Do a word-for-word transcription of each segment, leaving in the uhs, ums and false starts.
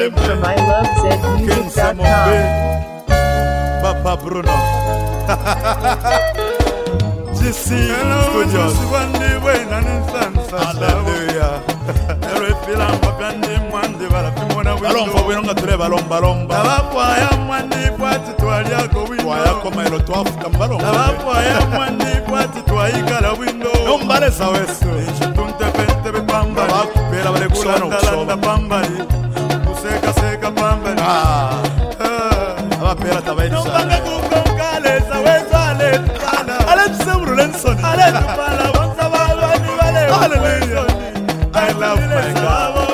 Downloaded from I love zed music dot com. Papa Bruno. G C Studios. Hallelujah. Balomba bwinonga tule balomba lomba. Abakwaya mwandi pwati twaliako windo. Kwaya koma ilo twafuka mbalomba. Abakwaya mwandi pwati twayikala windo. Nombale sawesu. Nchitunte pente bepamba. Abakupela bale kusona ukusoma. Pambali. Kuseka seka pambali. Ah. Abapela tabaini sana. Nombanga kukongale sawesu ale tukala. Ale tusemuru lensoni. Ale tukala wansa balwani wale. Hallelujah. I love my God.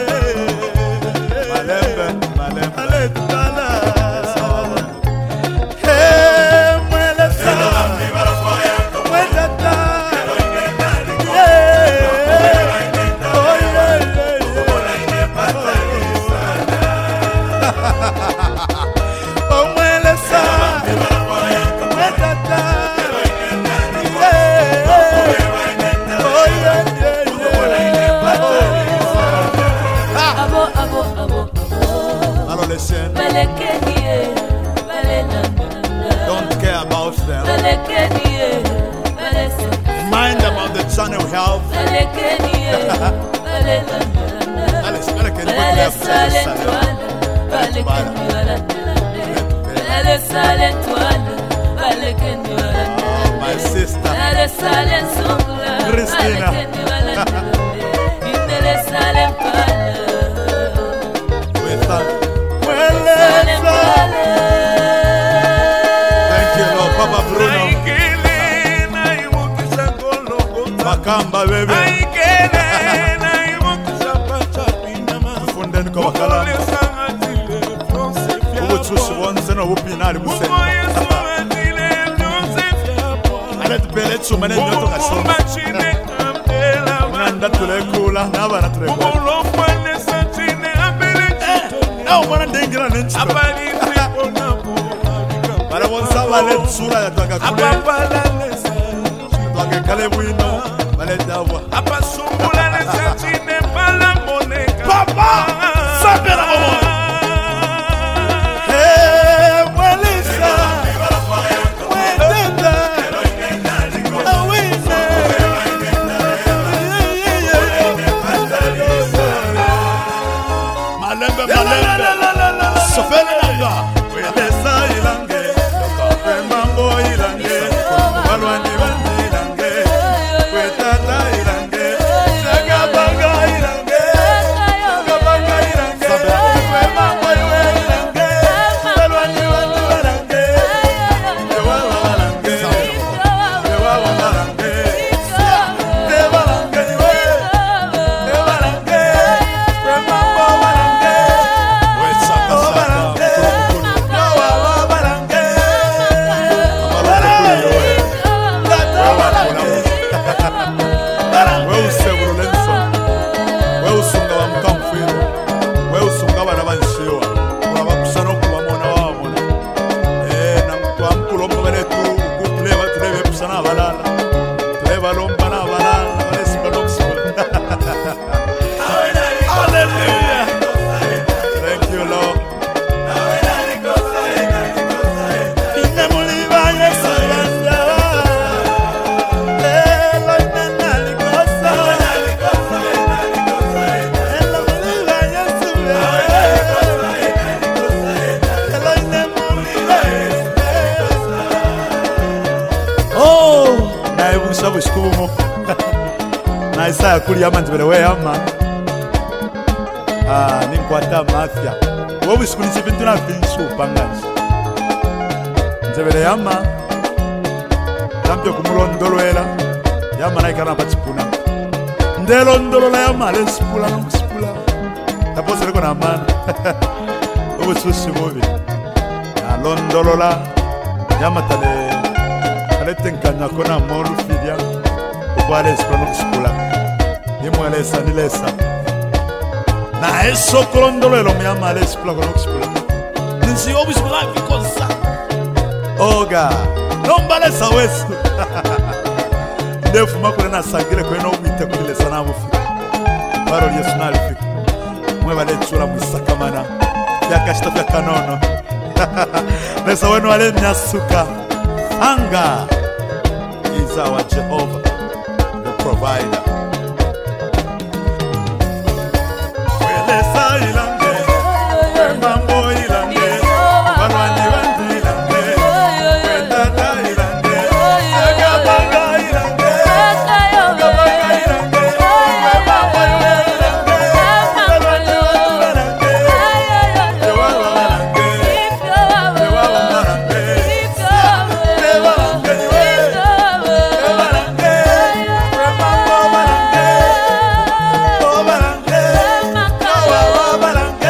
Don't care about them. Mind about the channel health. My sister Christina. Papa Bruno Makamba bebe Fundeni kwa wakala Ubuchushi bonse no bupinali buseni Alet bele chumene nyoto kasoma Manda tulekula nabana tulekula Nao mwana ndengira nenchilo Para bonsa vale tsura ya twaka kule twaka kale bwino vale dawa apasumbula nesachine pala moneka papa sabela momo hey mwelisa mwendenda awine malembe malembe sofele nanga welesa ilange Mambo ilange, walwani wandi ilange, kwetata ilange, sagabanga ilange, sagabanga ilange, kwe mambo iwe ilange, walwani wandi walange, ewawa walange, ewawa walange, ewalange iwe, ewalange, kwe mambo walange, wesaka walange, ewawa walange. Buskumo na Isaya kuli ama nzibere we ama ah ninkwata mafia wo buskunisi bintu na binsu pangazi nzibere ama tampyo kumulondolwela yama na ikana batipuna ndelo ndolola yama lesipula no kusipula tapoze liko na mana wo bususi bobi na londolola yama tale Tenkanya kona molu fidia Ubale esplano kusikula Nimwele esa nilesa Na eso kolondolo elo miyama ale esplano kona kusikula Ninsi obi sikula vikosa Oga Nombale sa wesu Ndefu makule na sagire kwenye ubite kulile sana mufika Baro yesu nalifika Mwe walechula mwisakamana vyakashita vya kanono nesa wenu wale nyasuka anga is our Jehovah the provider. Welesa ilange wembambo ilange walwani wandu ilange wendada ilange agabaga ilange agabaga ilange wembambo ilange walwani wandu ilange yewawa walange yewawa walange yewalange yewalange wembambo walange o walange wawa walange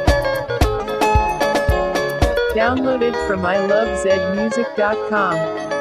Downloaded from I love zed music dot com.